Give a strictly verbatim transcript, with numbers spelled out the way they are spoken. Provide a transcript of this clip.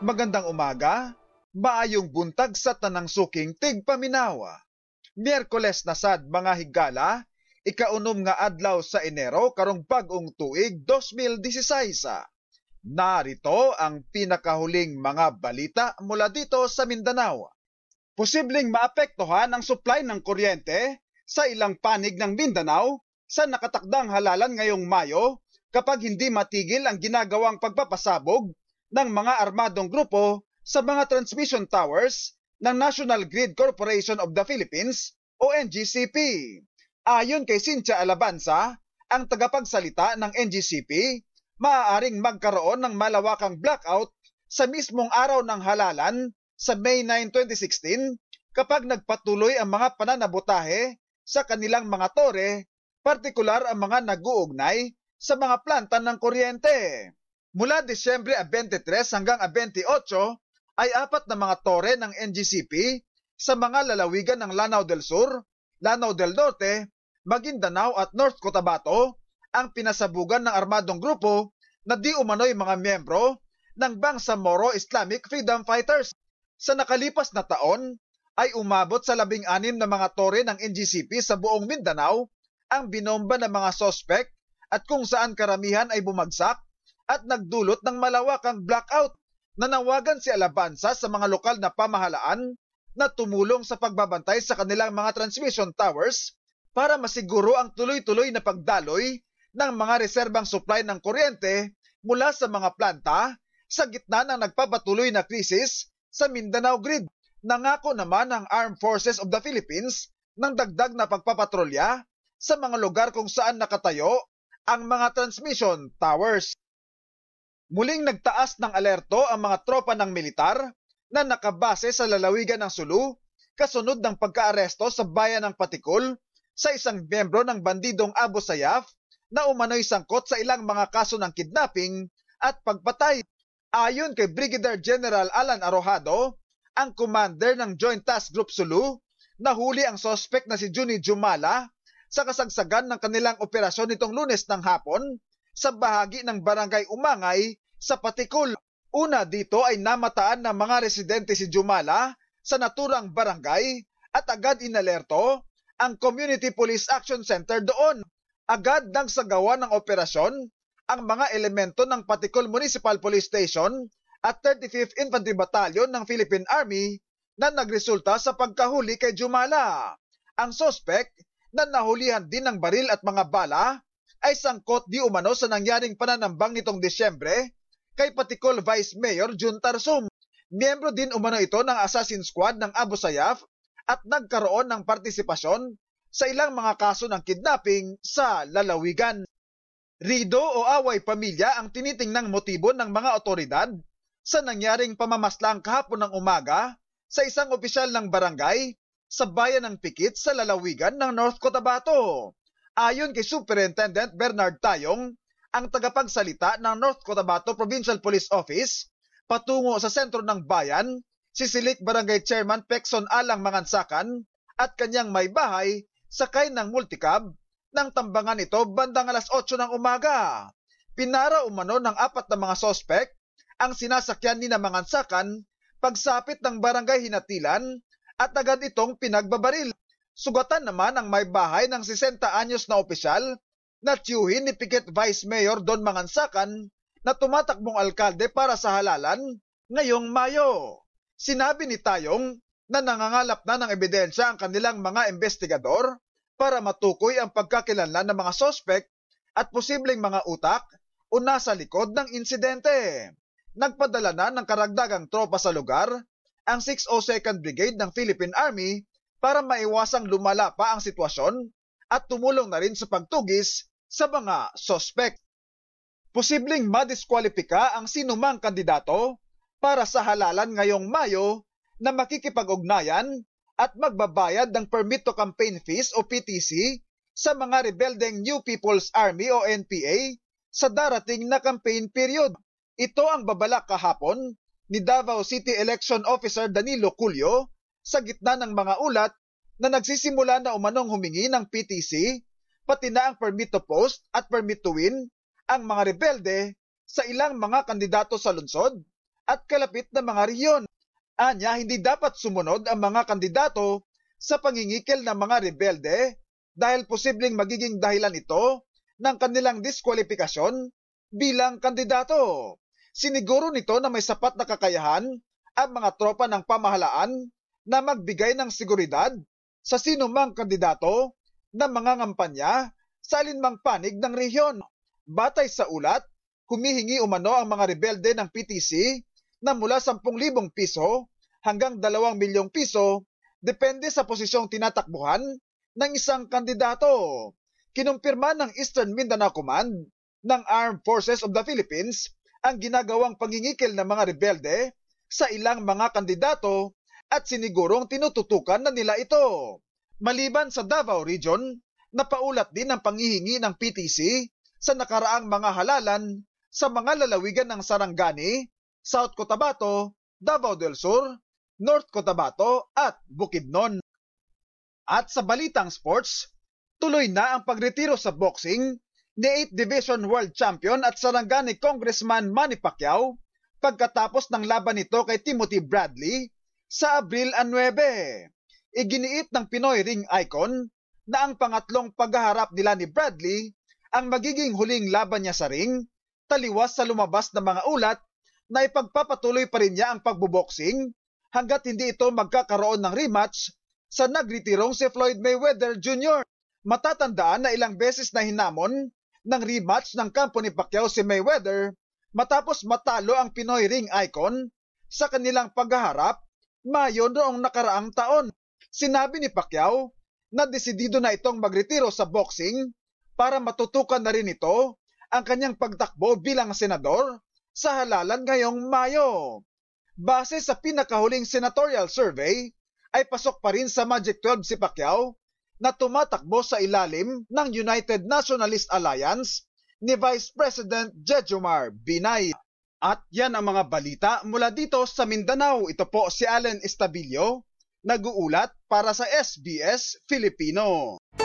Magandang umaga, maayong buntag sa tanang suking tigpaminawa. Miyerkules na sad mga higala, ikaunom nga adlaw sa Enero karong bag-ong tuig twenty sixteen. Narito ang pinakahuling mga balita mula dito sa Mindanao. Posibleng maapektuhan ang supply ng kuryente sa ilang panig ng Mindanao sa nakatakdang halalan ngayong Mayo kapag hindi matigil ang ginagawang pagpapasabog ng mga armadong grupo sa mga transmission towers ng National Grid Corporation of the Philippines o N G C P. Ayon kay Cynthia Alabanza, ang tagapagsalita ng N G C P, maaaring magkaroon ng malawakang blackout sa mismong araw ng halalan sa May nine, twenty sixteen kapag nagpatuloy ang mga pananabotahe sa kanilang mga tore, partikular ang mga nag-uugnay sa mga planta ng kuryente. Mula Disyembre twenty-three hanggang twenty-eight ay apat na mga tore ng N G C P sa mga lalawigan ng Lanao del Sur, Lanao del Norte, Maguindanao at North Cotabato ang pinasabugan ng armadong grupo na di umano'y mga miyembro ng Bangsamoro Islamic Freedom Fighters. Sa nakalipas na taon ay umabot sa labing anim na mga tore ng N G C P sa buong Mindanao ang binomba ng mga sospek at kung saan karamihan ay bumagsak at nagdulot ng malawakang blackout. Nanawagan si Alabanza sa mga lokal na pamahalaan na tumulong sa pagbabantay sa kanilang mga transmission towers para masiguro ang tuloy-tuloy na pagdaloy ng mga reserbang supply ng kuryente mula sa mga planta sa gitna ng nagpapatuloy na krisis sa Mindanao Grid. Nangako naman ang Armed Forces of the Philippines ng dagdag na pagpapatrolya sa mga lugar kung saan nakatayo ang mga transmission towers. Muling nagtaas ng alerto ang mga tropa ng militar na nakabase sa lalawigan ng Sulu kasunod ng pagkaaresto sa bayan ng Patikul sa isang miyembro ng bandidong Abu Sayyaf na umano'y sangkot sa ilang mga kaso ng kidnapping at pagpatay. Ayon kay Brigadier General Alan Arojado, ang commander ng Joint Task Group Sulu, nahuli ang sospek na si Juni Jumala sa kasagsagan ng kanilang operasyon nitong Lunes ng hapon sa bahagi ng Barangay Umangay sa Patikul. Una dito ay namataan ng mga residente si Jumala sa naturang barangay at agad inalerto ang Community Police Action Center doon. Agad nang sagawa ng operasyon ang mga elemento ng Patikul Municipal Police Station at thirty-fifth Infantry Battalion ng Philippine Army na nagresulta sa pagkahuli kay Jumala. Ang sospek na nahulihan din ng baril at mga bala ay sangkot di umano sa nangyaring pananambang nitong Disyembre kay Patikul Vice Mayor Jun Tarsum. Miyembro din umano ito ng assassin squad ng Abu Sayyaf at nagkaroon ng partisipasyon sa ilang mga kaso ng kidnapping sa lalawigan. Rido o away pamilya ang tinitingnang motibo ng mga otoridad sa nangyaring pamamaslang kahapon ng umaga sa isang opisyal ng barangay sa bayan ng Pikit sa lalawigan ng North Cotabato. Ayon kay Superintendent Bernard Tayong, ang tagapagsalita ng North Cotabato Provincial Police Office, patungo sa sentro ng bayan, si Silik Barangay Chairman Pekson Alang Mangansakan at kanyang may bahay sakay ng multicab ng tambangan ito bandang alas otso ng umaga. Pinara umano ng apat na mga sospek ang sinasakyan ni na Mangansakan pagsapit ng barangay Hinatilan at agad itong pinagbabaril. Sugatan naman ang may bahay ng sesenta anyos na opisyal na tiyuhin ni Pikit Vice Mayor Don Mangansakan na tumatakbong alkalde para sa halalan ngayong Mayo. Sinabi ni Tayong na nangangalap na ng ebidensya ang kanilang mga investigador para matukoy ang pagkakilanlan ng mga sospek at posibleng mga utak o nasa likod ng insidente. Nagpadala na ng karagdagang tropa sa lugar ang six oh second Brigade ng Philippine Army para maiwasang lumala pa ang sitwasyon at tumulong na rin sa pagtugis sa mga sospek. Posibleng madiskwalipika ang sinumang kandidato para sa halalan ngayong Mayo na makikipag-ugnayan at magbabayad ng Permit to Campaign Fees o P T C sa mga rebeldeng New People's Army o N P A sa darating na campaign period. Ito ang babalak kahapon ni Davao City Election Officer Danilo Culio sa gitna ng mga ulat na nagsisimula na umanong humingi ng P T C pati na ang permit to post at permit to win ang mga rebelde sa ilang mga kandidato sa lungsod at kalapit na mga rehiyon. Anya, hindi dapat sumunod ang mga kandidato sa pangingikil ng mga rebelde dahil posibleng magiging dahilan ito ng kanilang diskwalifikasyon bilang kandidato. Siniguro nito na may sapat na kakayahan ang mga tropa ng pamahalaan na magbigay ng seguridad sa sinumang kandidato na mga ngampanya sa alinmang panig ng rehiyon. Batay sa ulat, humihingi umano ang mga rebelde ng P T C na mula sampung libong piso hanggang dalawang milyong piso depende sa posisyong tinatakbuhan ng isang kandidato. Kinumpirma ng Eastern Mindanao Command ng Armed Forces of the Philippines ang ginagawang pangingikil ng mga rebelde sa ilang mga kandidato at sinigurong tinututukan na nila ito. Maliban sa Davao Region, napaulat din ang panghihingi ng P T C sa nakaraang mga halalan sa mga lalawigan ng Sarangani, South Cotabato, Davao del Sur, North Cotabato at Bukidnon. At sa balitang sports, tuloy na ang pagretiro sa boxing ni eighth Division World Champion at Sarangani Congressman Manny Pacquiao pagkatapos ng laban nito kay Timothy Bradley sa Abril nine. Iginiit ng Pinoy Ring Icon na ang pangatlong paghaharap nila ni Bradley ang magiging huling laban niya sa ring, taliwas sa lumabas na mga ulat na ipagpapatuloy pa rin niya ang pagboboxing hanggat hindi ito magkakaroon ng rematch sa nagretirong si Floyd Mayweather Junior Matatandaan na ilang beses na hinamon ng rematch ng kampo ni Pacquiao si Mayweather matapos matalo ang Pinoy Ring Icon sa kanilang paghaharap Mayo noong nakaraang taon. Sinabi ni Pacquiao na desidido na itong magretiro sa boxing para matutukan na rin ito ang kanyang pagtakbo bilang senador sa halalan ngayong Mayo. Base sa pinakahuling senatorial survey, ay pasok pa rin sa Magic twelve si Pacquiao na tumatakbo sa ilalim ng United Nationalist Alliance ni Vice President Jejomar Binay. At yan ang mga balita mula dito sa Mindanao. Ito po si Allen Estabillo, nag-uulat para sa S B S Filipino.